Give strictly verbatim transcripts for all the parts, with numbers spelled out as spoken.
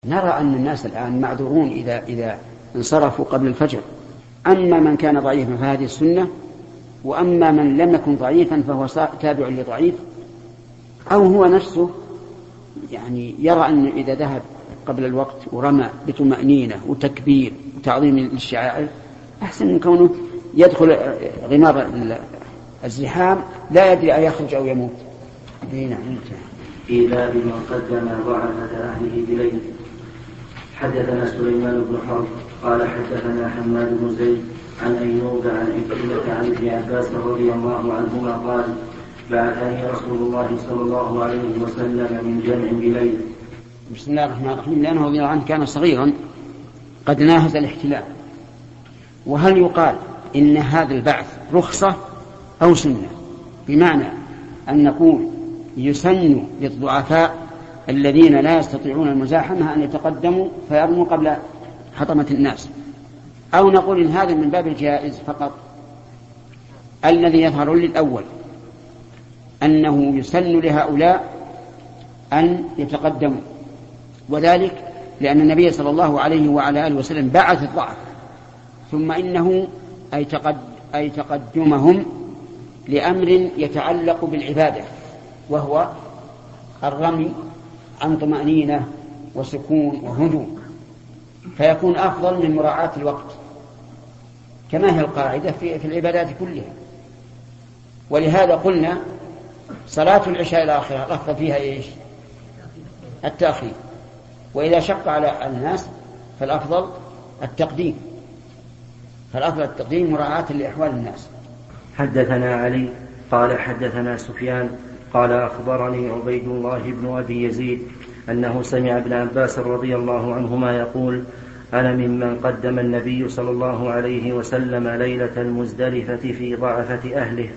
نرى أن الناس الآن معذورون إذا, إذا انصرفوا قبل الفجر. أما من كان ضعيفا فهذه السنة، وأما من لم يكن ضعيفا فهو تابع لضعيف، أو هو نفسه يعني يرى أن إذا ذهب قبل الوقت ورمى بطمأنينة وتكبير وتعظيم للشعائر أحسن من كونه يدخل غمار الزحام لا يدري أن يخرج أو يموت. إيذاء من قدم ضعفة أهله بليل. حدثنا سليمان بن حرب قال حدثنا حماد بن زيد عن أيوب عن عكرمة عن ابن عباس رضي الله عنهما قال بعثني رسول الله صلى الله عليه وسلم من جمع بليل. بسم الله الرحمن الرحيم. لأنه رضي الله عنه كان صغيرا قد ناهز الاحتلام. وهل يقال إن هذا البعث رخصة أو سنة؟ بمعنى أن نقول يسن للضعفاء الذين لا يستطيعون المزاحمة أن يتقدموا فيرموا قبل حطمة الناس، أو نقول إن هذا من باب الجائز فقط. الذي يظهر للأول أنه يسن لهؤلاء أن يتقدموا، وذلك لأن النبي صلى الله عليه وعلى آله وسلم بعث الضعف، ثم إنه أي, تقد أي تقدمهم لأمر يتعلق بالعبادة، وهو الرمي عن طمأنينة وسكون وهدوء، فيكون أفضل من مراعاة الوقت كما هي القاعدة في, في العبادات كلها. ولهذا قلنا صلاة العشاء الآخرة الأفضل فيها إيش؟ التأخير، وإذا شق على الناس فالأفضل التقديم، فالأفضل التقديم مراعاة لأحوال الناس. حدثنا علي قال حدثنا سفيان قال أخبرني عبيد الله بن أبي يزيد أنه سمع ابن عباس رضي الله عنهما يقول أنا ممن قدم النبي صلى الله عليه وسلم ليلة المزدلفة في ضعفة أهله.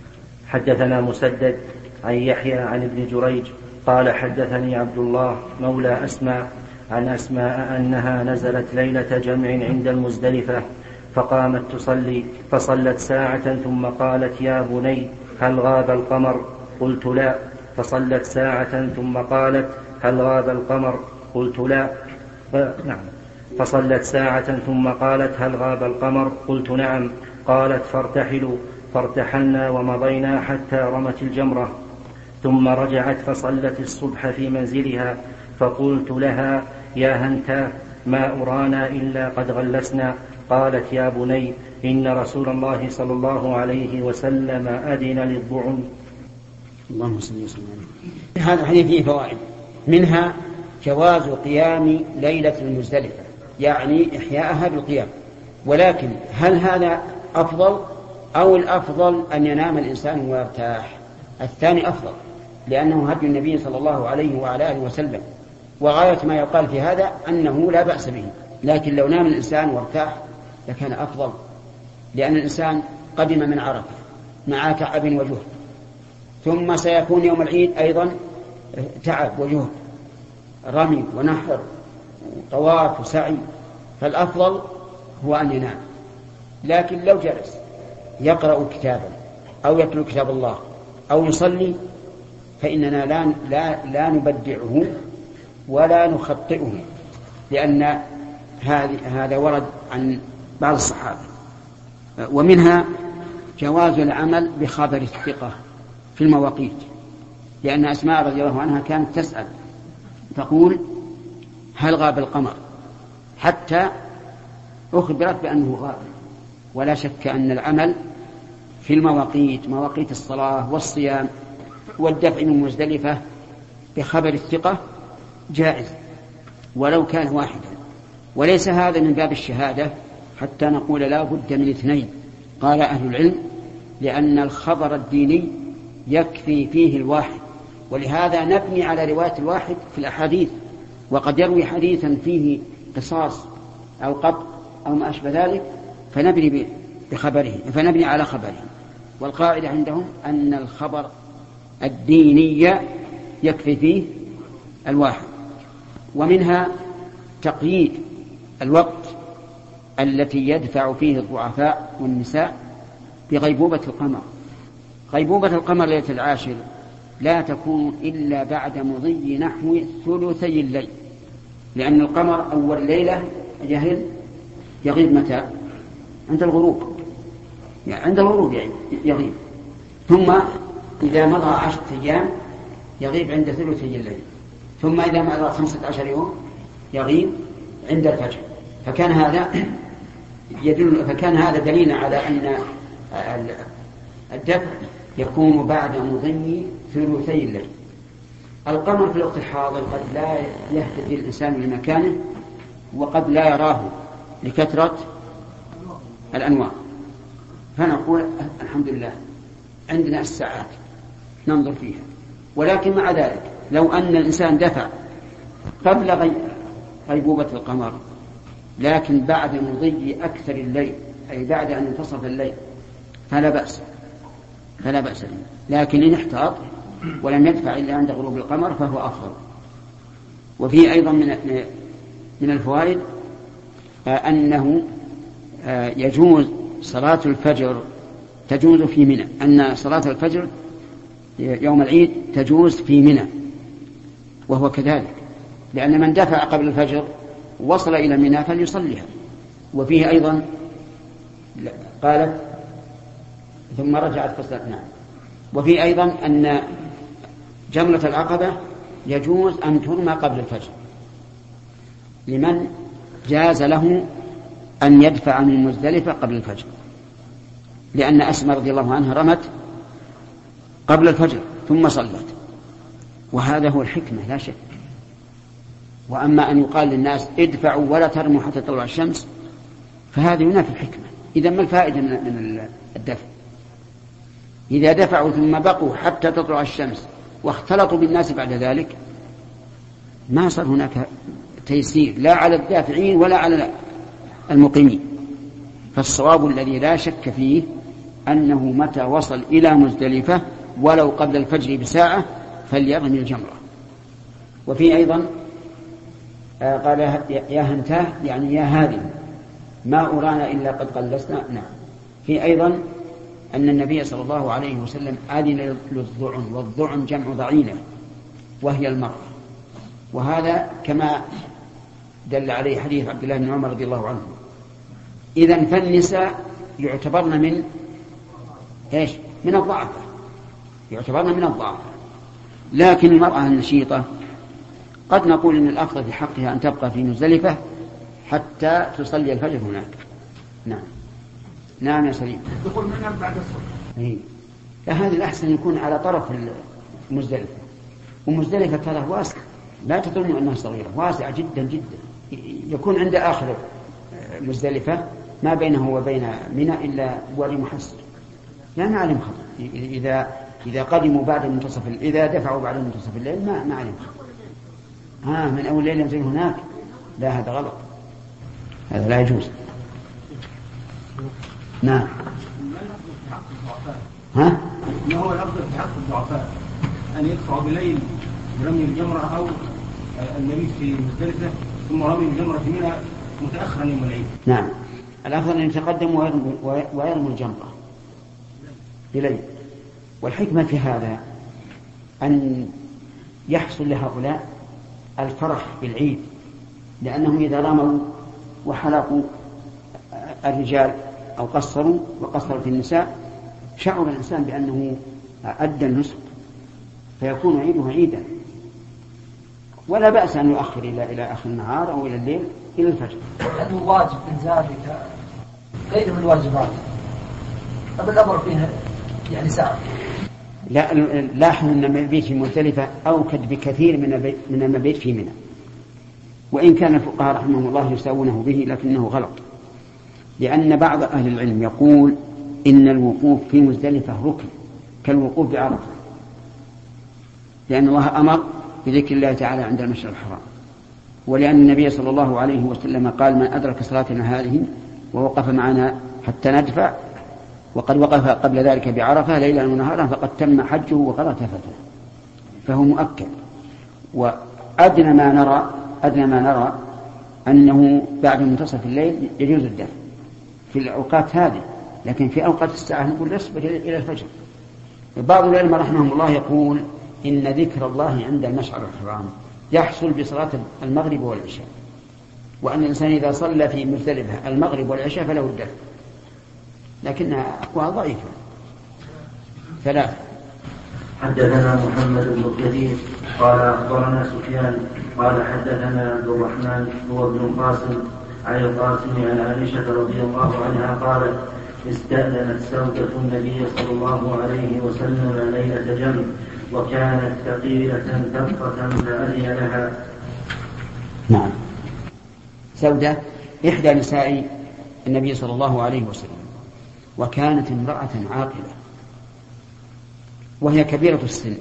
حدثنا مسدد عن يحيى عن ابن جريج قال حدثني عبد الله مولى أسماء عن أسماء أنها نزلت ليلة جمع عند المزدلفة فقامت تصلي فصلت ساعة ثم قالت يا بني هل غاب القمر؟ قلت لا. فصلت ساعة ثم قالت هل غاب القمر؟ قلت لا. ف... نعم. فصلت ساعة ثم قالت هل غاب القمر؟ قلت نعم. قالت فارتحلوا، فارتحلنا ومضينا حتى رمت الجمرة، ثم رجعت فصلت الصبح في منزلها، فقلت لها يا هنتا ما أرانا إلا قد غلسنا. قالت يا بني إن رسول الله صلى الله عليه وسلم أذن للضعن. اللهم صل وسلم عليه. هذا الحديث فيه فوائد، منها جواز قيام ليلة المزدلفة، يعني إحياءها بالقيام، ولكن هل هذا أفضل أو الأفضل أن ينام الإنسان ويرتاح؟ الثاني أفضل، لأنه هدي النبي صلى الله عليه وعلى آله وسلم، وغاية ما يقال في هذا أنه لا بأس به، لكن لو نام الإنسان وارتاح لكان أفضل، لأن الإنسان قدم من عرفة مع تعب وجهد، ثم سيكون يوم العيد أيضا تعب وجهد، رمي ونحر وطواف وسعي، فالأفضل هو أن ينام. لكن لو جلس يقرأ كتابا أو يتلو كتاب الله أو يصلي فإننا لا, لا, لا نبدعه ولا نخطئه، لأن هذا ورد عن بعض الصحابة. ومنها جواز العمل بخبر الثقة في المواقيت، لأن أسماء رضي الله عنها كانت تسأل تقول هل غاب القمر، حتى أخبرت بأنه غاب. ولا شك أن العمل في المواقيت، مواقيت الصلاة والصيام والدفع من مزدلفة بخبر الثقة جائز ولو كان واحدا، وليس هذا من باب الشهادة حتى نقول لا بد من اثنين. قال أهل العلم لأن الخبر الديني يكفي فيه الواحد، ولهذا نبني على رواية الواحد في الأحاديث، وقد يروي حديثا فيه قصاص أو قطع أو ما أشبه ذلك فنبني بخبره فنبني على خبره. والقاعدة عندهم أن الخبر الديني يكفي فيه الواحد. ومنها تقييد الوقت التي يدفع فيه الضعفاء والنساء بغيبوبة القمر. غيبوبة القمر ليلة العاشر لا تكون إلا بعد مضي نحو ثلثي الليل، لأن القمر أول ليلة جهل يغيب متى؟ عند الغروب، يعني عند الغروب يعني يغيب، ثم إذا مضى عشرة أيام يغيب عند ثلثي الليل، ثم إذا مضى خمسة عشر يوم يغيب عند الفجر. فكان هذا يدل فكان هذا دليلا على أن الدفع يكون بعد مضي ثلثي الليل. القمر في الوقت الحاضر قد لا يهتدي الإنسان لمكانه، وقد لا يراه لكثرة الأنوار، فنقول الحمد لله عندنا الساعات ننظر فيها. ولكن مع ذلك لو أن الإنسان دفع قبل غيبوبة القمر لكن بعد مضي أكثر الليل، أي بعد أن انتصف الليل، فلا بأس فلا بأس به. لكن إن احتاط ولم يدفع إلا عند غروب القمر فهو أفضل. وفيه أيضا من من الفوائد أنه يجوز صلاة الفجر تجوز في منى، أن صلاة الفجر يوم العيد تجوز في منى، وهو كذلك، لأن من دفع قبل الفجر وصل إلى منى فليصليها. وفيه أيضا قالت ثم رجعت فصلت. نعم. وفيه أيضا أن جمرة العقبة يجوز أن ترمى قبل الفجر لمن جاز له أن يدفع من مزدلفة قبل الفجر، لأن أسماء رضي الله عنها رمت قبل الفجر ثم صلت، وهذا هو الحكمة لا شك. وأما أن يقال للناس ادفعوا ولا ترموا حتى تطلع الشمس فهذا ينافي الحكمة. إذا ما الفائدة من الدفع؟ إذا دفعوا ثم بقوا حتى تطلع الشمس واختلطوا بالناس بعد ذلك ما صار هناك تيسير لا على الدافعين ولا على المقيمين. فالصواب الذي لا شك فيه أنه متى وصل إلى مزدلفة ولو قبل الفجر بساعة فليرمي الجمرة. وفي أيضا قال يا هنتاه يعني يا هذه ما أرانا إلا قد قلسنا. نعم. في أيضا أن النبي صلى الله عليه وسلم أذن للضعن، والضعن جمع ضعينة وهي المرأة، وهذا كما دل عليه حديث عبد الله بن عمر رضي الله عنه. إذن فالنساء يعتبرن من إيش؟ من الضعفة، يعتبرن من الضعفة. لكن المرأة النشيطة قد نقول إن الأفضل في حقها أن تبقى في مزدلفة حتى تصلي الفجر هناك. نعم. نعم يا سليم. يقول منام بعد الصبح. إيه. لا، هذا الأحسن يكون على طرف المزدلفة، ومزدلفة ترى واسعة، لا تظن أنها صغيرة، واسعة جدا جدا. يكون عند آخر مزدلفة ما بينه وبين منى إلا وادي محسر، لا معلم خطر. إذا إذا قدموا بعد منتصف إذا دفعوا بعد منتصف الليل ما ما علم خطر. ها من أول ليلة يمزل هناك، لا هذا غلط، هذا لا يجوز. نعم. ها؟ ما هو الأفضل في حق الضعفاء؟ أن يدفعوا بليل برمي الجمرة أو المبيت في مزدلفة ثم رمي الجمرة في منى متأخرا يوم العيد؟ نعم. الأفضل أن يتقدم ويرموا الجمرة بليل. والحكمة في هذا أن يحصل لهؤلاء الفرح بالعيد، لأنهم إذا رموا وحلقوا الرجال أو قصروا وقصرت النساء شعر الإنسان بأنه أدى النسك، فيكون عيده عيدا. ولا بأس أن يؤخر إلى إلى آخر النهار أو إلى الليل إلى الفجر. هذا واجب من ذلك غير من الواجبات، طب الأمر فيها يعني ساعة. لا، لاحظوا أن المبيت في مزدلفة أوكد بكثير من من المبيت في منى، وإن كان الفقهاء رحمهم الله يساوونه به لكنه غلط، لأن بعض أهل العلم يقول إن الوقوف في مزدلفة ركن كالوقوف بعرفة، لأن الله أمر بذكر الله تعالى عند المشعر الحرام، ولأن النبي صلى الله عليه وسلم قال من أدرك صلاتنا هذه ووقف معنا حتى ندفع وقد وقف قبل ذلك بعرفة ليلا ونهارا فقد تم حجه وقضى تفته، فهو مؤكد. وأدنى ما نرى أدنى ما نرى أنه بعد منتصف الليل يجوز الدفع في الأوقات هذه، لكن في أوقات الساعة نقول اصبر إلى الفجر. بعض العلماء رحمهم الله يقول إن ذكر الله عند المشعر الحرام يحصل بصلاة المغرب والعشاء، وأن الإنسان إذا صلى في مزدلفة المغرب والعشاء فله الدفع، لكنها أقوى ضعيفة. ثلاثة. حدثنا محمد بن كثير قال أخبرنا سفيان قال حدثنا عبد الرحمن هو ابن القاسم عن القاسم عن عائشة رضي الله عنها قالت استأذنت سودة النبي صلى الله عليه وسلم ليلة جمع وكانت ثقيلة دقة فأذن لها. نعم. سودة إحدى نساء النبي صلى الله عليه وسلم، وكانت امرأة عاقلة وهي كبيرة السن،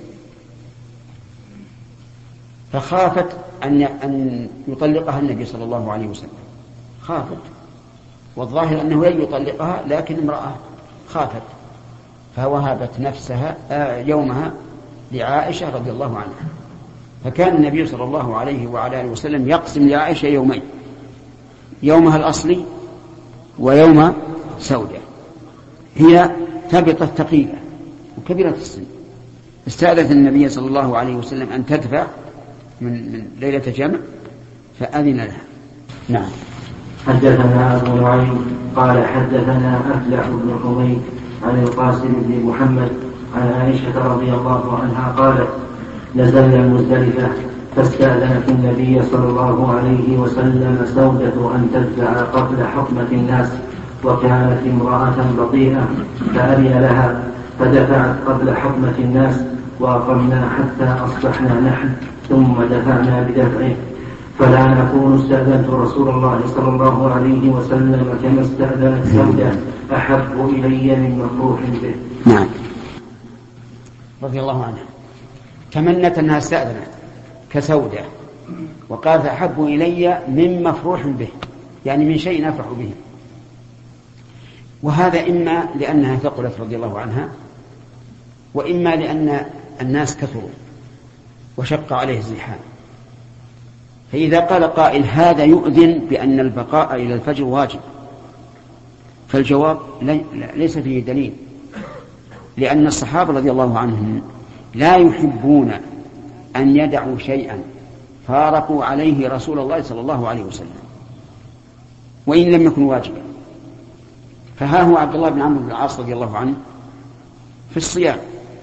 فخافت أن أن يطلقها النبي صلى الله عليه وسلم، خافت، والظاهر أنه لن يطلقها، لكن امرأة خافت فوهبت نفسها يومها لعائشة رضي الله عنها. فكان النبي صلى الله عليه وعلى آله وسلم يقسم لعائشة يومين، يومها الأصلي ويوم سودة. هي ثبتت ثقيلة وكبيرة السن، استأذنت النبي صلى الله عليه وسلم أن تدفع من, من ليلة جمع فأذن لها. نعم. حدثنا أبو نعيم قال حدثنا أفلح بن حميد عن القاسم بن محمد عن عائشة رضي الله عنها قالت نزلنا مزدلفة فاستأذنت النبي صلى الله عليه وسلم سودة أن تدفع قبل حطمة الناس، وكانت امرأة بطيئة فأذن لها فدفعت قبل حطمة الناس، وأقمنا حتى أصبحنا نحن ثم دفعنا بدفعه، فلا نكون استأذنت رسول الله صلى الله عليه وسلم كما استأذنت سودة أحب إلي من مفروح به. نعم. رضي الله عنها تمنت أنها استأذنت كسودة، وقالت أحب إلي من مفروح به، يعني من شيء نفرح به. وهذا إما لأنها ثقلت رضي الله عنها، وإما لأن الناس كثروا وشق عليه الزحام. فإذا قال قائل هذا يؤذن بأن البقاء إلى الفجر واجب، فالجواب ليس فيه دليل، لأن الصحابة رضي الله عنهم لا يحبون أن يدعوا شيئا فارقوا عليه رسول الله صلى الله عليه وسلم وإن لم يكن واجبا. فها هو عبد الله بن عمرو بن العاص رضي الله عنه في الصيام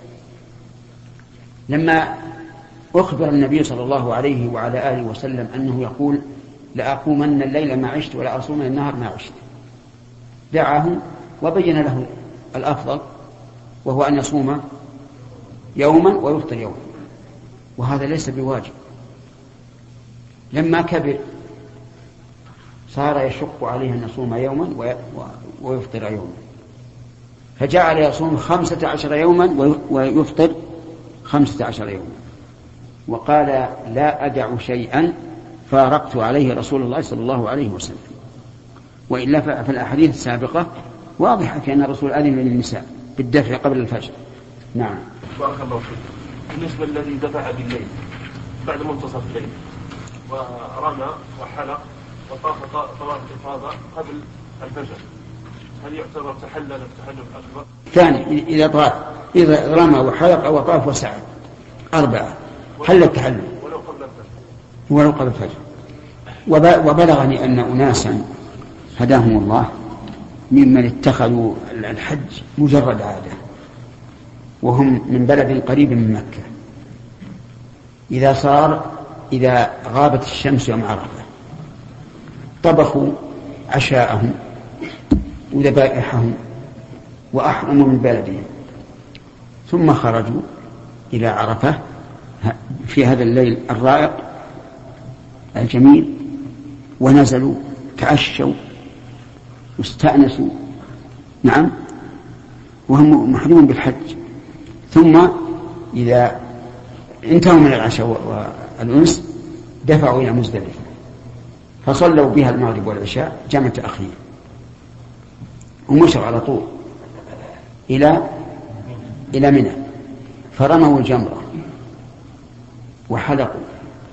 لما أخبر النبي صلى الله عليه وعلى آله وسلم أنه يقول لأقومن الليل ما عشت ولا أصومن النهار ما عشت، دعاه وبين له الأفضل وهو أن يصوم يوما ويفطر يوما، وهذا ليس بواجب. لما كبر صار يشق عليه أن يصوم يوما ويفطر يوما، فجعل يصوم خمسة عشر يوما ويفطر خمسة عشر يوما، وقال لا أدع شيئا فارقت عليه رسول الله صلى الله عليه وسلم. وإلا فالأحاديث السابقة واضحة في أن الرسول أذن للنساء بالدفع قبل الفجر. نعم. بارك الله فيك. بالنسبة الذي دفع بالليل بعد منتصف الليل ورمى وحلق وطاف طواف الإفاضة قبل الفجر، هل يعتبر تحلل التحلل الأكبر؟ ثاني إذا طاف إذا رمى وحلق وطاف وسعى أربعة حل التحلل ولو قبل الفجر. ولو قبل الفجر. وبلغني أن أناسا هداهم الله ممن اتخذوا الحج مجرد عادة، وهم من بلد قريب من مكة، إذا صار إذا غابت الشمس يوم عرفة طبخوا عشاءهم وذبائحهم وأحرموا من بلدهم، ثم خرجوا إلى عرفة في هذا الليل الرائق الجميل، ونزلوا تعشوا واستأنسوا، نعم، وهم محرمون بالحج. ثم إذا انتهوا من العشاء والأنس دفعوا إلى مزدلفة فصلوا بها المغرب والعشاء جمع تأخير، ومشوا على طول إلى إلى منى فرموا الجمرة وحلقوا،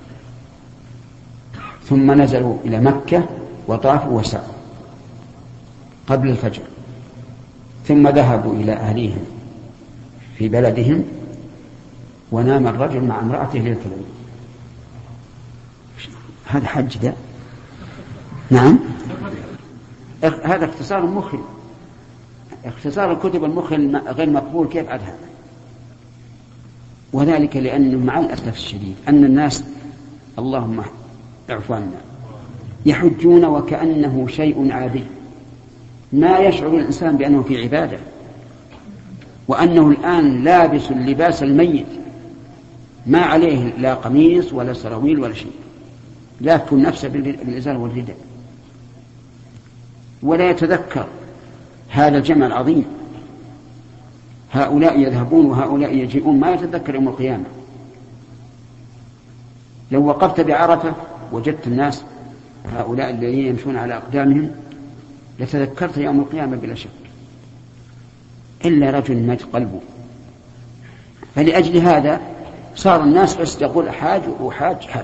ثم نزلوا إلى مكة وطافوا وسعوا قبل الفجر، ثم ذهبوا إلى أهليهم في بلدهم، ونام الرجل مع امرأته ليلة العيد هذا حج ده. نعم، هذا اختصار مخل، اختصار الكتب المخل غير مقبول. كيف عاد هذا؟ وذلك لأنه مع الأسف الشديد أن الناس، اللهم اعف عنا، يحجون وكأنه شيء عادي، ما يشعر الإنسان بأنه في عبادة، وأنه الآن لابس اللباس الميت، ما عليه لا قميص ولا سراويل ولا شيء، لكن نفسه بالإزار والرداء، ولا يتذكر هذا الجمع العظيم. هؤلاء يذهبون وهؤلاء يجيئون، ما يتذكر يوم القيامة. لو وقفت بعرفة وجدت الناس هؤلاء الذين يمشون على أقدامهم لتذكرت يوم القيامة بلا شك، إلا رجل مات قلبه. فلأجل هذا صار الناس بس يقول حاج وحاج حاج.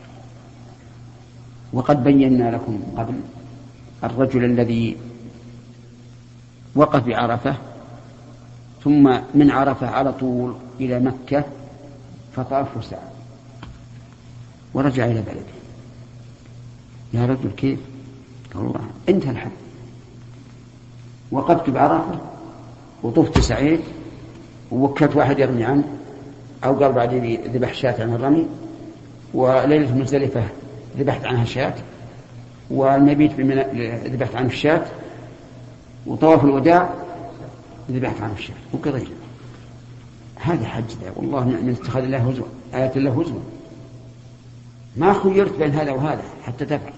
وقد بينا لكم قبل الرجل الذي وقف بعرفة ثم من عرفة على طول إلى مكة فطاف وسعى ورجع إلى بلده. يا رجل كيف؟ قال الله انتهى الحج، وقفت بعرفة وطفت سعيد ووكلت واحد يرمي عنه، أو قال بعدين ذبح شاة عن الرمي، وليلة مزدلفة ذبحت عنها شاة، والمبيت ذبحت عنه الشاة، وطواف الوداع ذبحت عنه الشاة وكذا. هذا حج ده والله من اتخاذ الله هزوا، آيات الله هزوا. ما خيرت بين هذا وهذا حتى تفعل.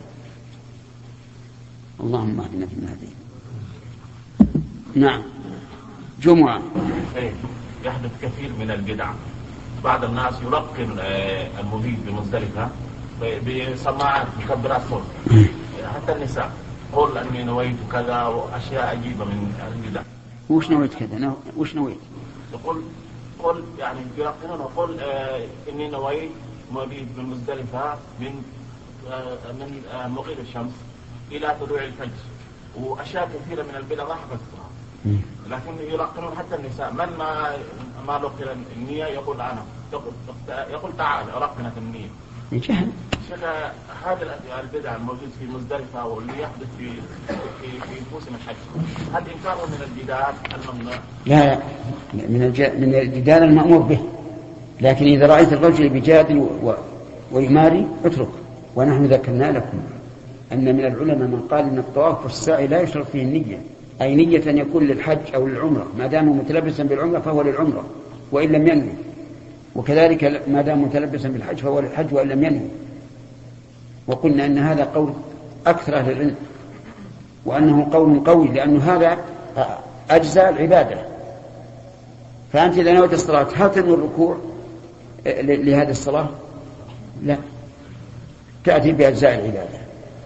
اللهم اهدنا فيمن هديت. نعم، جمعة. يحدث كثير من البدع. بعض الناس يلقن المبيت بمزدلفة بسماعات مكبرات صوت، حتى النساء قل أني نويت كذا وأشياء عجيبة من البدع. وش نويت كذا؟ وش نويت؟ يقول قل يعني يلقنون وقل آه إني نويت مبيت بمزدلفة من آه من آه مغيب الشمس إلى طلوع الفجر، وأشياء كثيرة من البدع ما حفظتها. لكن يلقنون حتى النساء، من ما ما لقن النية يقول أنا يقول, يقول تعال لقنت النية. جهل. شيخ هذا البدع الموجود في مزدلفة واللي يحدث في في في موسم الحج، هل إنكاره من الجدال الممنوع؟ لا، من الج... من الجدال المأمور به، لكن إذا رأيت الرجل بجادل و... ويماري اترك. ونحن ذكرنا لكم أن من العلماء من قال أن الطواف والسعي لا يشرط فيه النية، أي نية أن يكون للحج أو للعمرة، ما دام متلبسا بالعمرة فهو للعمرة وإن لم ينوي، وكذلك ما دام متلبسا بالحج فهو للحج وإن لم ينوي. وقلنا أن هذا قول أكثر أهل العلم، وأنه قول قوي، لأن هذا أجزاء العبادة. فأنت إذا نويت الصلاة هل تنوي الركوع لهذه الصلاة؟ لا، تأتي بأجزاء العبادة.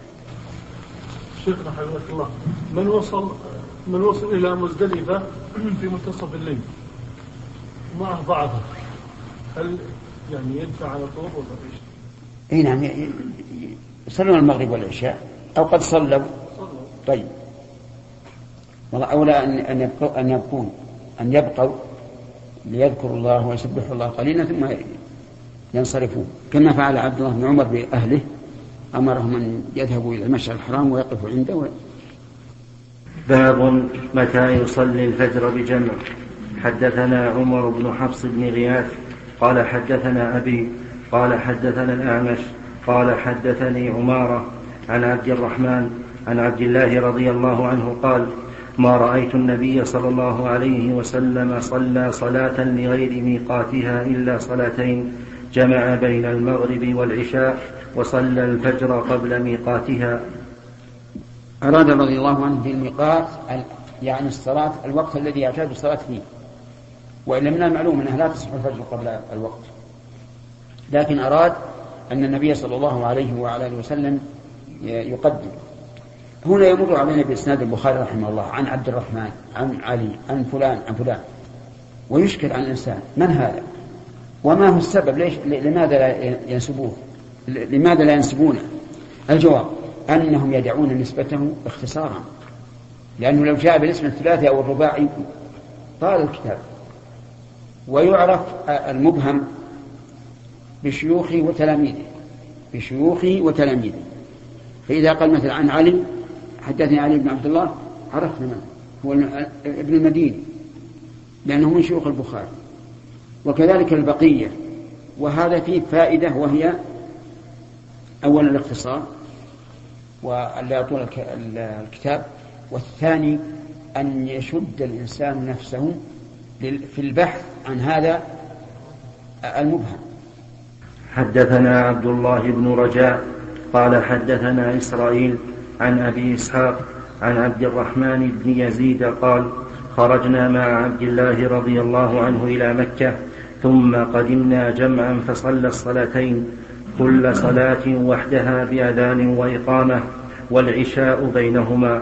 شيخنا حفظك الله، من وصل من وصل إلى مزدلفة في منتصف الليل معه ضعفه، هل يعني يدفع على طول ولا ايش؟ اي نعم، يصلون المغرب والعشاء او قد صلوا. طيب، والله اولى ان ان يبقوا ان يبقون ان يبقوا ليذكروا الله ويسبحوا الله قليلا ثم ينصرفون، كما فعل عبد الله بن عمر باهله، امرهم ان يذهبوا الى المشعر الحرام ويقفوا عنده و... باب متى يصلي الفجر بجمع. حدثنا عمر بن حفص بن غياث قال حدثنا أبي قال حدثنا الأعمش قال حدثني عمارة عن عبد الرحمن عن عبد الله رضي الله عنه قال ما رأيت النبي صلى الله عليه وسلم صلى صلاة لغير ميقاتها إلا صلاتين، جمع بين المغرب والعشاء وصلى الفجر قبل ميقاتها. أراد رضي الله عنه بالميقات يعني الصلاة الوقت الذي يعتاد الصلاة فيه، وإلا من المعلوم أنها لا تصح الفجر قبل الوقت، لكن أراد أن النبي صلى الله عليه وعلى آله وسلم يقدم. هنا يمر علينا بإسناد البخاري رحمه الله عن عبد الرحمن عن علي عن فلان عن فلان، ويشكل عن الإنسان من هذا وما هو السبب، ليش لماذا لا ينسبوه لماذا لا ينسبونه؟ الجواب أنهم يدعون نسبته اختصارا، لأنه لو جاء بالاسم الثلاثي أو الرباعي طال الكتاب. ويعرف المبهم بشيوخه وتلاميذه، بشيوخه وتلاميذه. فإذا قال مثلا عن علي حدثني علي بن عبد الله عرفنا من هو ابن المديني لأنه من شيوخ البخاري، وكذلك البقية. وهذا فيه فائدة، وهي أولا الاختصار ولا يطول الكتاب، والثاني أن يشد الإنسان نفسه في البحث عن هذا المبهم. حدثنا عبد الله بن رجاء قال حدثنا إسرائيل عن أبي إسحاق عن عبد الرحمن بن يزيد قال خرجنا مع عبد الله رضي الله عنه إلى مكة ثم قدمنا جمعا فصلى الصلاتين كل صلاة وحدها بأذان وإقامة والعشاء بينهما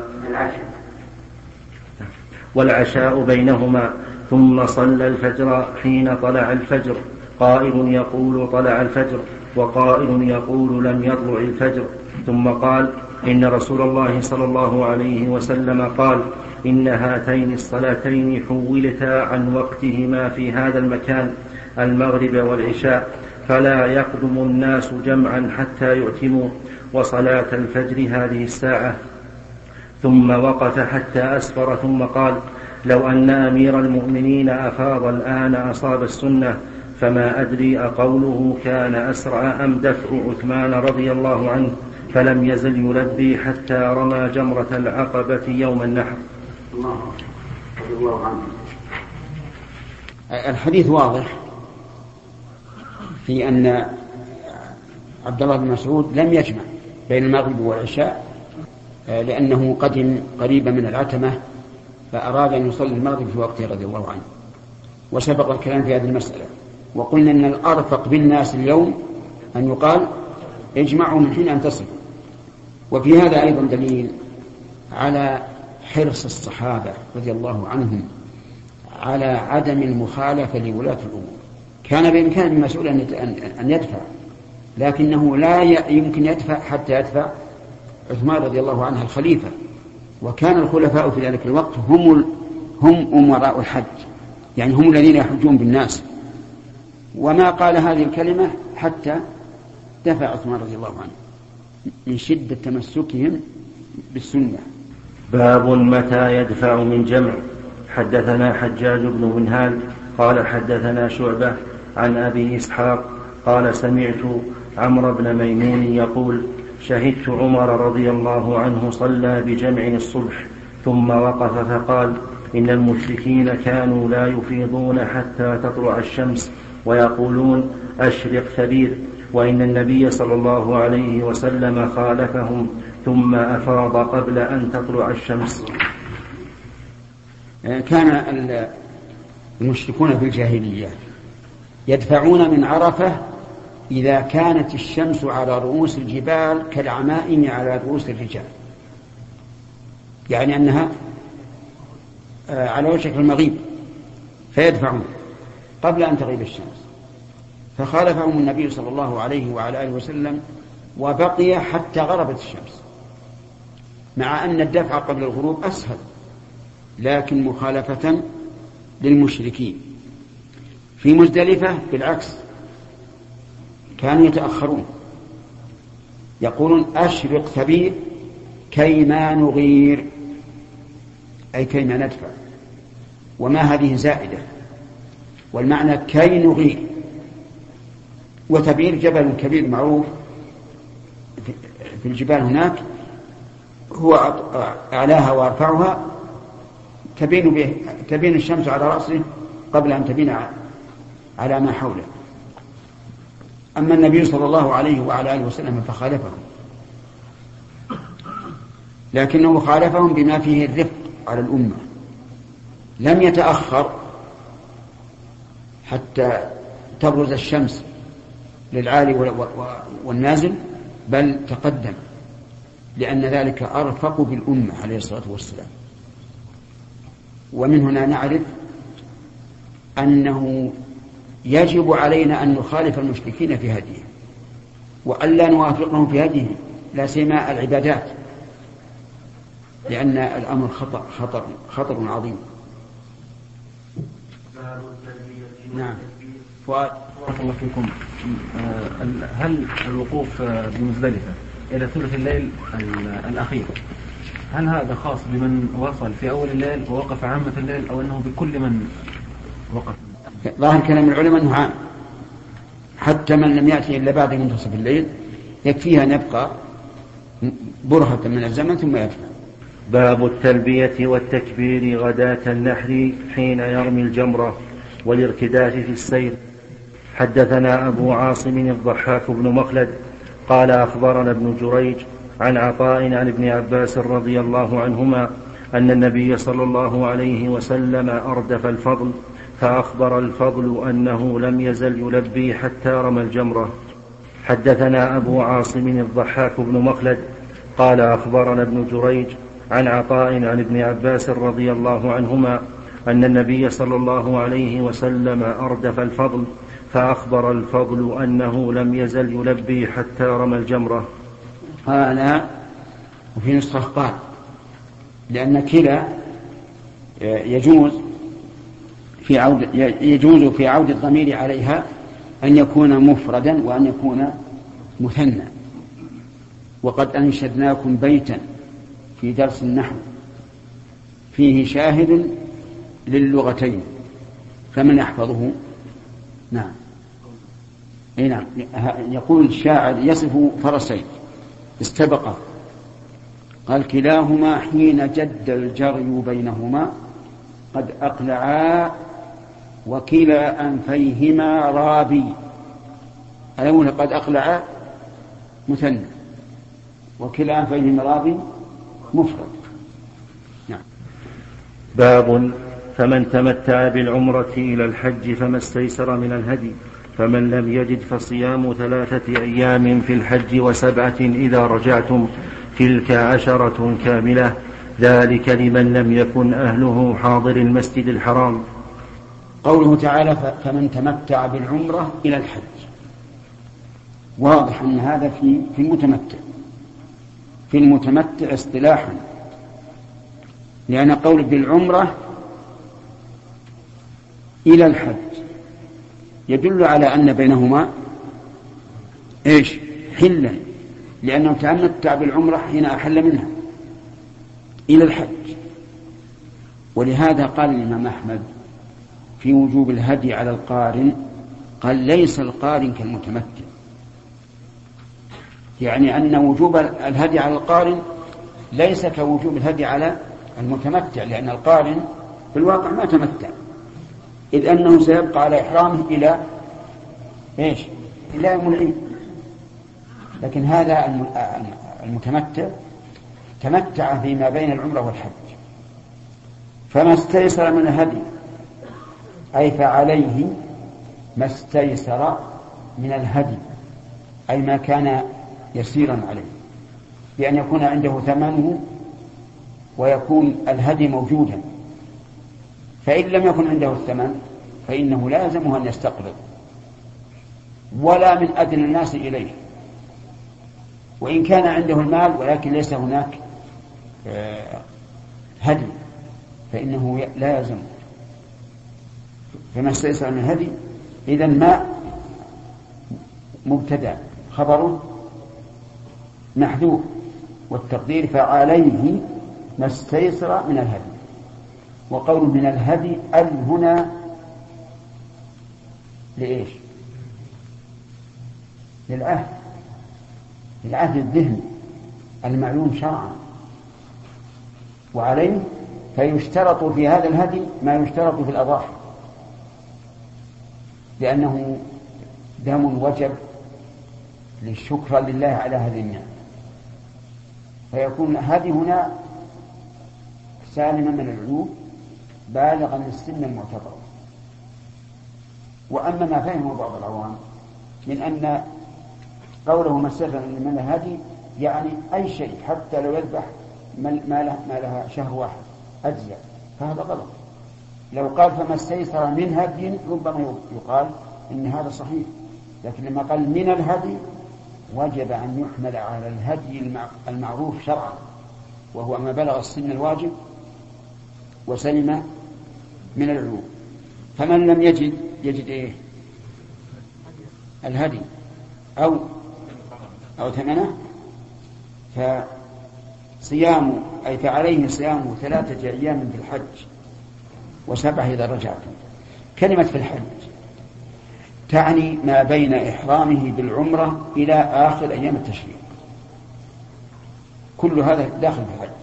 والعشاء بينهما ثم صلى الفجر حين طلع الفجر، قائل يقول طلع الفجر وقائل يقول لم يطلع الفجر، ثم قال إن رسول الله صلى الله عليه وسلم قال إن هاتين الصلاتين حولتا عن وقتهما في هذا المكان المغرب والعشاء، فلا يقدم الناس جمعا حتى يؤتموا، وصلاة الفجر هذه الساعة. ثم وقف حتى أسفر ثم قال لو أن أمير المؤمنين أفاض الآن أصاب السنة، فما أدري أقوله كان أسرع أم دفع عثمان رضي الله عنه، فلم يزل يلبي حتى رمى جمرة العقبة يوم النحر. الله الله عنه. الحديث واضح في أن عبد الله بن مسعود لم يجمع بين المغرب والعشاء لأنه قدم قريبا من العتمة فأراد أن يصلي المغرب في وقته رضي الله عنه، وسبق الكلام في هذه المسألة. وقلنا أن الأرفق بالناس اليوم أن يقال اجمعوا من حين أن تصلوا. وفي هذا أيضا دليل على حرص الصحابة رضي الله عنهم على عدم المخالفة لولاة الأمور. كان بإمكان ابن مسعود أن يدفع، لكنه لا يمكن يدفع حتى يدفع عثمان رضي الله عنه الخليفة، وكان الخلفاء في ذلك الوقت هم هم أمراء الحج، يعني هم الذين يحجون بالناس. وما قال هذه الكلمة حتى دفع عثمان رضي الله عنه من شدة تمسكهم بالسنة. باب متى يدفع من جمع. حدثنا حجاج بن منهال قال حدثنا شعبة عن أبي إسحاق قال سمعت عمرو بن ميمون يقول شهدت عمر رضي الله عنه صلى بجمع الصبح ثم وقف فقال إن المشركين كانوا لا يفيضون حتى تطلع الشمس ويقولون أشرق ثبير، وإن النبي صلى الله عليه وسلم خالفهم ثم أفاض قبل أن تطلع الشمس. كان المشركون في الجاهلية يدفعون من عرفة إذا كانت الشمس على رؤوس الجبال كالعمائم على رؤوس الرجال، يعني أنها على وشك المغيب، فيدفعون قبل أن تغيب الشمس. فخالفهم النبي صلى الله عليه وعلى آله وسلم وبقي حتى غربت الشمس، مع أن الدفع قبل الغروب أسهل، لكن مخالفة للمشركين. في مزدلفة بالعكس كانوا يتأخرون، يقولون أشرق ثبير كيما نغير، أي كيما ندفع، وما هذه زائدة، والمعنى كي نغير. وثبير جبل كبير معروف في الجبال هناك، هو أعلاها وأرفعها، تبين, به تبين الشمس على رأسه قبل أن تبين على ما حوله. أما النبي صلى الله عليه وعلى آله وسلم فخالفهم، لكنه خالفهم بما فيه الرفق على الأمة، لم يتأخر حتى تبرز الشمس للعالي والنازل، بل تقدم، لأن ذلك أرفق بالأمة عليه الصلاة والسلام. ومن هنا نعرف أنه يجب علينا أن نخالف المشركين في هديهم، وألا نوافقهم في هديهم، لا سيما العبادات، لأن الأمر خطر خطر خطر عظيم. نعم. فؤاد. بارك الله فيكم. هل الوقوف بمزدلفة إلى ثلث الليل الأخير هل هذا خاص بمن وصل في أول الليل ووقف عامة الليل أو أنه بكل من وقف؟ ظاهر كلام العلماء أنه عام، حتى من لم يأتي إلا بعد منتصف الليل يكفيها أن يبقى برهة من الزمن ثم يدفع. باب التلبية والتكبير غداة النحر حين يرمي الجمرة والارتداد في السير. حدثنا أبو عاصم الضحاك بن مخلد قال أخبرنا ابن جريج عن عطاء عن ابن عباس رضي الله عنهما أن النبي صلى الله عليه وسلم أردف الفضل فأخبر الفضل أنه لم يزل يلبي حتى رمى الجمرة. حدثنا أبو عاصم الضحاك بن مخلد قال أخبرنا ابن جريج عن عطاء عن ابن عباس رضي الله عنهما أن النبي صلى الله عليه وسلم أردف الفضل فأخبر الفضل أنه لم يزل يلبي حتى رمى الجمرة. قال وفي نسخة قال، لأن كلا يجوز في عود يجوز في عود الضمير عليها أن يكون مفردا وأن يكون مثنى. وقد أنشدناكم بيتا في درس النحو فيه شاهد للغتين فمن يحفظه؟ نعم اي نعم. يقول الشاعر يصف فرسين استبقا قال كلاهما حين جد الجري بينهما قد أقلعا وكلا أنفيهما رابي. الأول قد أقلعا مثنى وكلا أنفيهما رابي مفرد. نعم. باب فمن تمتع بالعمرة إلى الحج فما استيسر من الهدي فمن لم يجد فصيام ثلاثة أيام في الحج وسبعة إذا رجعتم تلك عشرة كاملة ذلك لمن لم يكن أهله حاضر المسجد الحرام. قوله تعالى فمن تمتع بالعمرة إلى الحج، واضح أن هذا في في المتمتع في المتمتع اصطلاحا، لأن قول بالعمرة إلى الحج يدل على أن بينهما إيش؟ حلا، لأنه تمتع بالعمرة حين أحل منها إلى الحج. ولهذا قال الإمام أحمد في وجوب الهدي على القارن قال ليس القارن كالمتمتع، يعني أن وجوب الهدي على القارن ليس كوجوب الهدي على المتمتع، لأن القارن في الواقع ما تمتع، إذ أنه سيبقى على إحرامه إلى إيش؟ إلى يوم العيد. لكن هذا المتمتع تمتع فيما بين العمرة والحج. فما استيسر من الهدي أي فعليه ما استيسر من الهدي، أي ما كان يسيرا عليه، بأن يكون عنده ثمنه ويكون الهدي موجودا. فإن لم يكن عنده الثمن فإنه لا يلزمه أن يستقرض ولا من أدنى الناس إليه، وإن كان عنده المال ولكن ليس هناك هدي فإنه لا يلزمه. فما استيسر من الهدي إذن ما مبتدأ خبره محذوف، والتقدير فعليه ما استيسر من الهدي. وقول من الهدي ال هنا لإيش؟ للعهد، للعهد الذهني المعلوم شرعا. وعليه فيشترط في هذا الهدي ما يشترط في الأضاحي، لأنه دم وجب للشكر لله على هذه النعمة، فيكون هذه هنا سالما من العيوب بالغا السن المعتبر. وأما ما فهمه بعض العوام من أن قوله ما استيسر من الهدي يعني أي شيء حتى لو يذبح ما لها شهر واحد أجزاء، فهذا غلط. لو قال فما استيسر من هدي ربما يقال إن هذا صحيح، لكن لما قال من الهدي وجب أن يحمل على الهدي المعروف شرعا، وهو ما بلغ السن الواجب وسلم من العيوب. فمن لم يجد يجد إيه؟ الهدي أو أو ثمنه فصيام أي فعليه صيام ثلاثة أيام في الحج وسبعة إذا رجعتم. كلمة في الحج تعني ما بين إحرامه بالعمرة إلى آخر أيام التشريق، كل هذا داخل في الحج.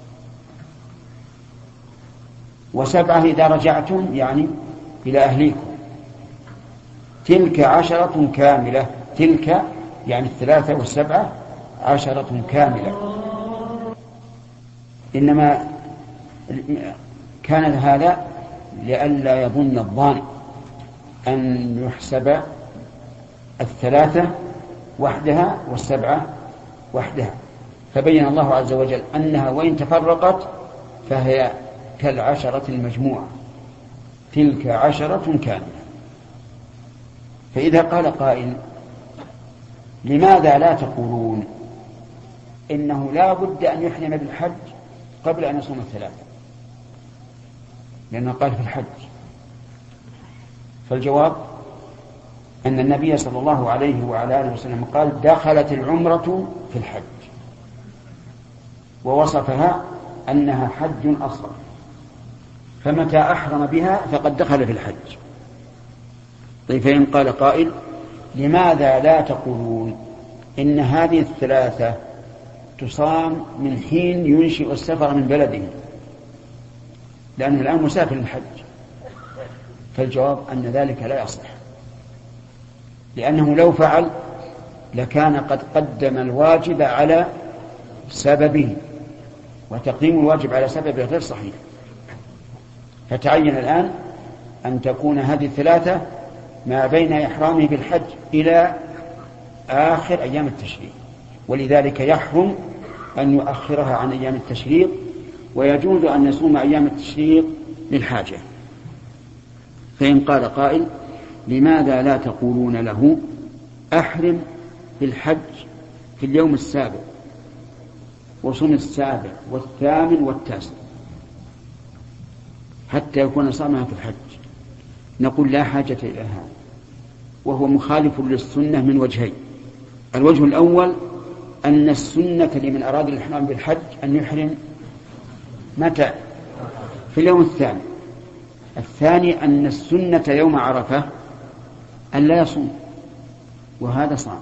وسبعة إذا رجعتم يعني إلى أهليكم، تلك عشرة كاملة، تلك يعني الثلاثة والسبعة عشرة كاملة. إنما كان هذا لئلا يظن الظان أن يحسب الثلاثة وحدها والسبعة وحدها، فبين الله عز وجل أنها وإن تفرقت فهي كالعشرة المجموعة، تلك عشرة كاملة. فإذا قال قائل لماذا لا تقولون إنه لا بد أن يحرم بالحج قبل أن يصوم الثلاثة، لأنه قال في الحج؟ فالجواب أن النبي صلى الله عليه وعلى آله وسلم قال دخلت العمرة في الحج، ووصفها أنها حج أصغر، فمتى أحرم بها فقد دخل في الحج. طيب فإن قال قائل لماذا لا تقولون إن هذه الثلاثة تصام من حين ينشئ السفر من بلده، لأنه الآن مسافر الحج؟ فالجواب أن ذلك لا يصح، لأنه لو فعل لكان قد قدم الواجب على سببه، وتقديم الواجب على سببه غير صحيح. فتعين الآن أن تكون هذه الثلاثة ما بين إحرامه بالحج إلى آخر أيام التشريق، ولذلك يحرم أن يؤخرها عن أيام التشريق، ويجوز أن يصوم أيام التشريق للحاجة. فإن قال قائل لماذا لا تقولون له أحرم بالحج في اليوم السابع وصوم السابع والثامن والتاسع حتى يكون صامها في الحج، نقول لا حاجة إلى هذا، وهو مخالف للسنة من وجهين. الوجه الأول أن السنة لمن أراد الإحرام بالحج أن يحرم متى؟ في اليوم الثاني. الثاني أن السنة يوم عرفة أن لا يصوم، وهذا صام،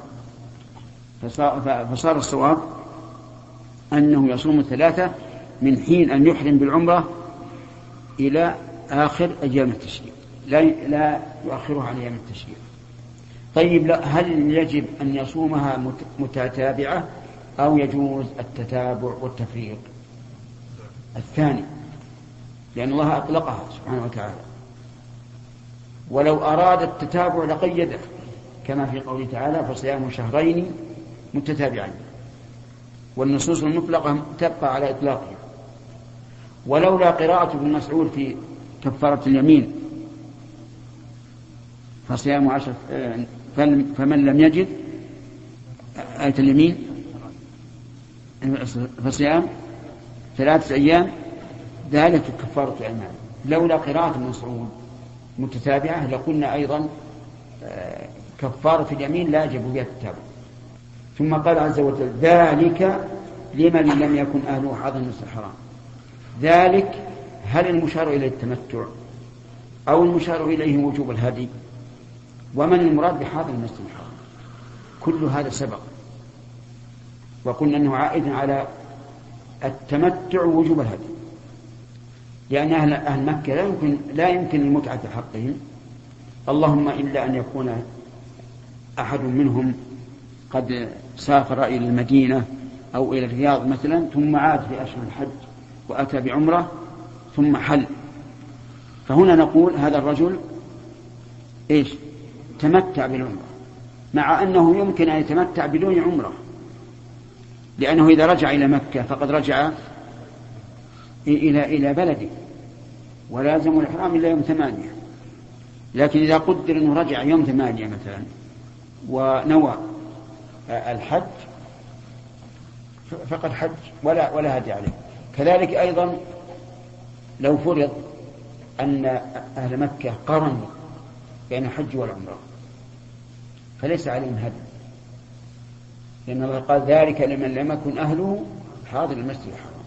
فصار الصواب أنه يصوم الثلاثة من حين أن يحرم بالعمرة إلى آخر أيام التشريق، لا لا يؤخرها عن أيام التشريق. طيب لا، هل يجب أن يصومها متتابعة أو يجوز التتابع والتفريق؟ الثاني، لأن الله أطلقها سبحانه وتعالى، ولو أراد التتابع لقيده كما في قوله تعالى فصيام شهرين متتابعين، والنصوص المطلقة تبقى على إطلاقها. ولولا قراءة ابن مسعود في كفارة اليمين فصيام عشر فمن لم يجد آية اليمين فصيام ثلاثة أيام ذلك كفارة أيمان، لولا قراءة ابن مسعود متتابعة لقلنا أيضا كفارة اليمين لا يجب بها التتابع. ثم قال عز وجل ذلك لمن لم يكن أهله حاضر المسجد الحرام. ذلك هل المشار إليه التمتع أو المشار إليه وجوب الهدي؟ ومن المراد بحاضر المسجد الحرام؟ كل هذا سبق، وقلنا أنه عائد على التمتع ووجوب الهدي، لأن أهل, أهل مكة لا يمكن, لا يمكن المتعة بحقهم، اللهم إلا أن يكون أحد منهم قد سافر إلى المدينة أو إلى الرياض مثلا ثم عاد في أشهر الحج وأتى بعمرة ثم حل، فهنا نقول هذا الرجل إيش؟ تمتع بالعمرة، مع أنه يمكن أن يتمتع بدون عمرة، لأنه إذا رجع إلى مكة فقد رجع إلى إلى بلده ولازم الإحرام إلا يوم ثمانية. لكن إذا قدر أنه رجع يوم ثمانية مثلا ونوى الحج فقد حج ولا ولا هدي عليه. كذلك أيضا لو فرض أن أهل مكة قرنوا بين الحج والعمرة فليس عليهم هدي، لأن الله قال ذلك لمن لم يكن أهله حاضر المسجد الحرام.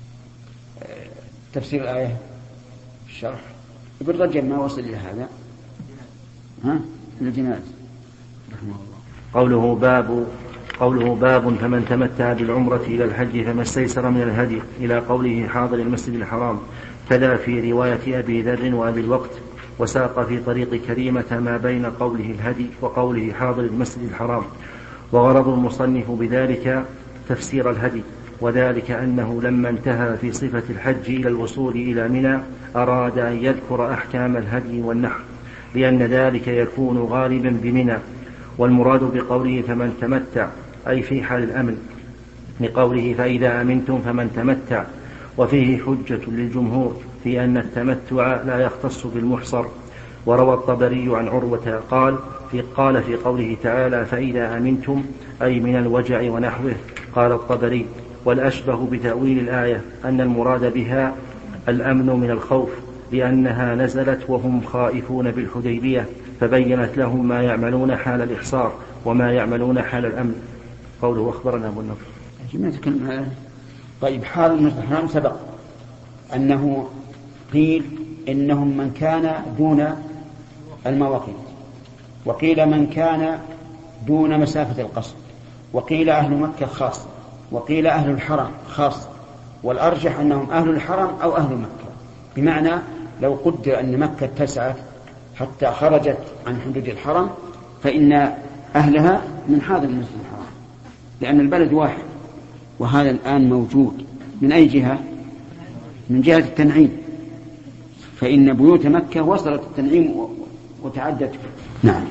تفسير الآية الشرح ابن رجب ما وصل إلى هذا، ها الجناز رحمه الله. قوله باب قوله باب فمن تمتع بالعمرة إلى الحج فما استيسر من الهدي إلى قوله حاضر المسجد الحرام، كذا في رواية أبي ذر وأبي الوقت، وساق في طريق كريمة ما بين قوله الهدي وقوله حاضر المسجد الحرام. وغرض المصنف بذلك تفسير الهدي، وذلك أنه لما انتهى في صفة الحج إلى الوصول إلى منى أراد أن يذكر أحكام الهدي والنحر، لأن ذلك يكون غالبا بمنى. والمراد بقوله فمن تمتع أي في حال الأمن، لقوله فإذا أمنتم فمن تمتع، وفيه حجة للجمهور في أن التمتع لا يختص بالمحصر. وروى الطبري عن عروة قال في, قال في قوله تعالى فإذا أمنتم أي من الوجع ونحوه. قال الطبري والأشبه بتأويل الآية أن المراد بها الأمن من الخوف، لأنها نزلت وهم خائفون بالحديبية، فبينت لهم ما يعملون حال الإحصار وما يعملون حال الأمن. قوله أخبرنا أبو النضر. طيب حال المسجد الحرام سبق أنه قيل إنهم من كان دون المواقيت، وقيل من كان دون مسافة القصر، وقيل أهل مكة خاص، وقيل أهل الحرم خاص، والأرجح أنهم أهل الحرم أو أهل مكة، بمعنى لو قدر أن مكة اتسعت حتى خرجت عن حدود الحرم فإن أهلها من حاضر المسجد الحرام، لأن البلد واحد. وهذا الآن موجود من أي جهة؟ من جهة التنعيم، فإن بيوت مكة وصلت التنعيم وتعدت. نعم.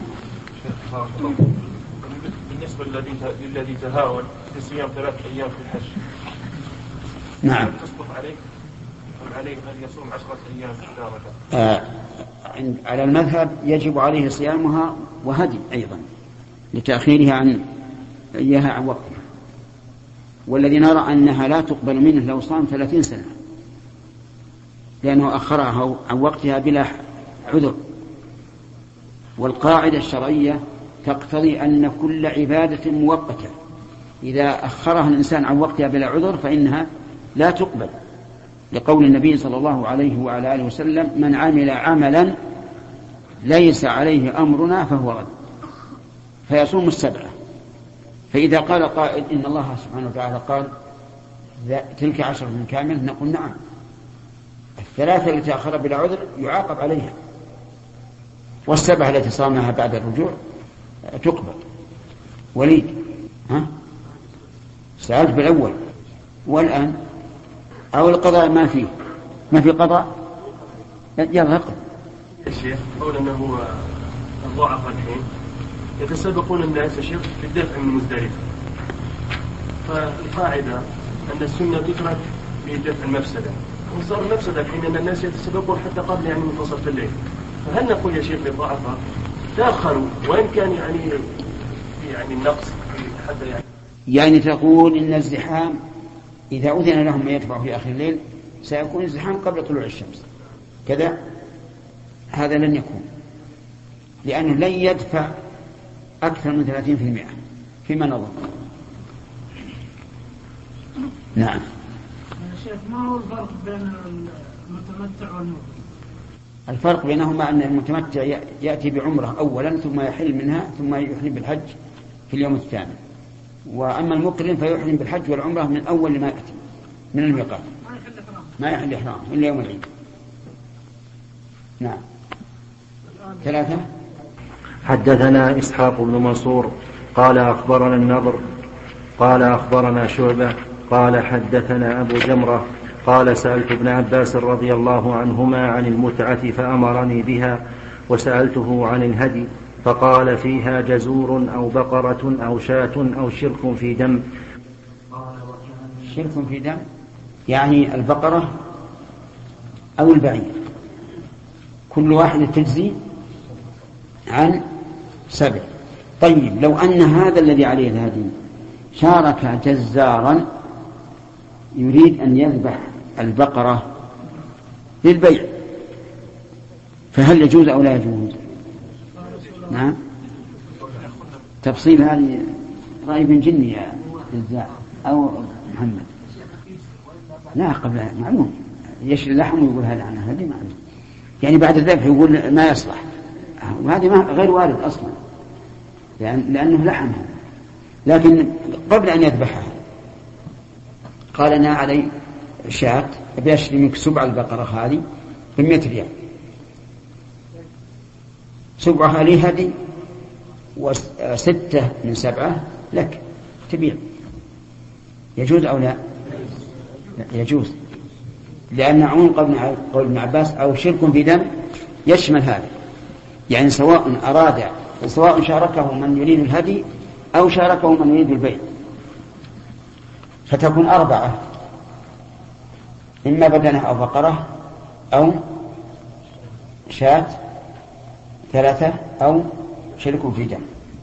بالنسبة للذي تهاون في صيام ثلاث أيام في الحج، نعم، تسقط عليه أم عليه أن يصوم عشرة أيام متتابعة؟ آه على المذهب يجب عليه صيامها وهدي أيضا لتأخيرها عن إياها عن وقتها، والذي نرى أنها لا تقبل منه لو صام ثلاثين سنة، لأنه أخرها عن وقتها بلا عذر. والقاعدة الشرعية تقتضي أن كل عبادة مؤقتة إذا أخرها الإنسان عن وقتها بلا عذر فإنها لا تقبل، لقول النبي صلى الله عليه وعلى آله وسلم من عمل عملا ليس عليه أمرنا فهو رد، فيصوم السبعة. فإذا قال قائل إن الله سبحانه وتعالى قال تلك عشرة من كامل، نقول نعم، الثلاثة التي أخر بلا عذر يعاقب عليها، والسبعة التي صامها بعد الرجوع تقبل. وليد ها سألت بالأول والآن أو القضاء ما فيه ما في قضاء، يلا اقرأ. الشيخ قول أنه الضعف الحين يتسابقون الناس الشيخ في الدفع من مزدلفة، فالقاعدة أن السنة تترك بدفع المفسدة، وصار المفسدة الحين أن الناس يتسابقون حتى قبل يعني منتصف الليل. فهل نقول يا شيخ للضعفاء تأخروا وإن كان يعني يعني النقص حتى يعني يعني تقول إن الزحام إذا أذن لهم أن يدفعوا في آخر الليل سيكون الزحام قبل طلوع الشمس كذا؟ هذا لن يكون، لأنه لن يدفع أكثر من ثلاثين في المئة فيما نظر. نعم. شيخ ما هو الفرق بين المتمتع والمفرد؟ الفرق بينهما أن المتمتع يأتي بعمرة أولا ثم يحل منها ثم يحرم بالحج في اليوم الثامن، وأما المقرن فيحرم بالحج والعمرة من أول ما يأتي من الميقات، ما يحل إحرام إلا يوم العيد. نعم. ثلاثة. حدثنا إسحاق بن منصور قال أخبرنا النضر قال أخبرنا شعبة قال حدثنا أبو جمرة قال سألت ابن عباس رضي الله عنهما عن المتعة فأمرني بها، وسألته عن الهدي فقال فيها جزور أو بقرة أو شاة أو شرك في دم. شرك في دم يعني البقرة أو البعير، كل واحد تجزي عن سبع. طيب لو أن هذا الذي عليه الهدي شارك جزارا يريد أن يذبح البقرة للبيع، فهل يجوز أو لا يجوز؟ نعم. تفصيل هذه رأي بن جني يا جزاء أو محمد. لا قبل معلوم يشري اللحم ويقول هذا عنه هذه معلوم، يعني بعد الذبح يقول ما يصلح، وهذه ما غير وارد أصلا لأن لأنه لحمها. لكن قبل أن يذبحها قال أنا علي شاة أبي أشتري منك سبع البقرة هذه بمئة ريال، سبعها لي هذه وستة من سبعة لك تبيع، يجوز أو لا؟ يجوز، لأن عموم قول ابن عباس أو شرك في دم يشمل هذا، يعني سواء أراد سواء شاركه من يريد الهدي أو شاركه من يريد البيع، فتكون أربعة إما بدنة أو بقرة أو شاة، ثلاثة أو شرك في دم.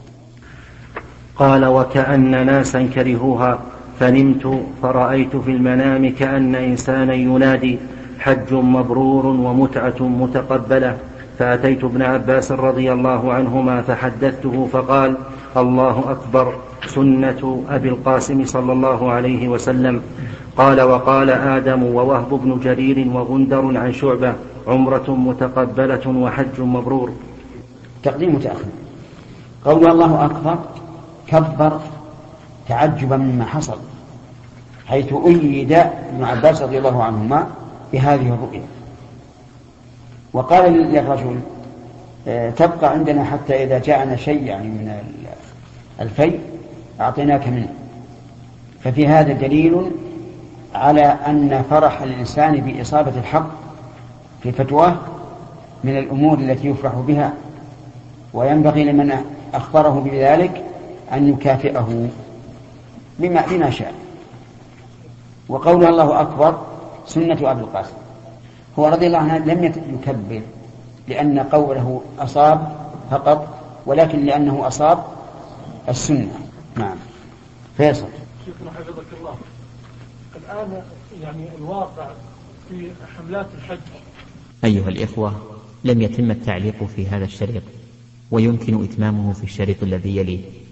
قال وكأن ناسا كرهوها فنمت فرأيت في المنام كأن إنسانا ينادي حج مبرور ومتعة متقبلة، فأتيت ابن عباس رضي الله عنهما فحدثته فقال الله أكبر سنة أبي القاسم صلى الله عليه وسلم. قال وقال آدم ووهب بن جرير وغندر عن شعبة عمرة متقبلة وحج مبرور. تقديم متأخر. قول الله أكبر كبر تعجبا مما حصل، حيث أيد ابن عباس رضي الله عنهما بهذه الرؤية، وقال للرجل تبقى عندنا حتى إذا جاءنا شيء يعني من الفيء أعطيناك منه. ففي هذا دليل على أن فرح الإنسان بإصابة الحق في فتواه من الأمور التي يفرح بها، وينبغي لمن أخبره بذلك أن يكافئه بما, بما شاء. وقول الله أكبر سنة أبي القاسم، هو رضي الله عنه لم يكبر لأن قوله أصاب فقط، ولكن لأنه أصاب السنة. نعم. فيصل. شيخنا حفظك الله، الآن يعني الواقع في حملات الحج. أيها الإخوة، لم يتم التعليق في هذا الشريط، ويمكن إتمامه في الشريط الذي يليه.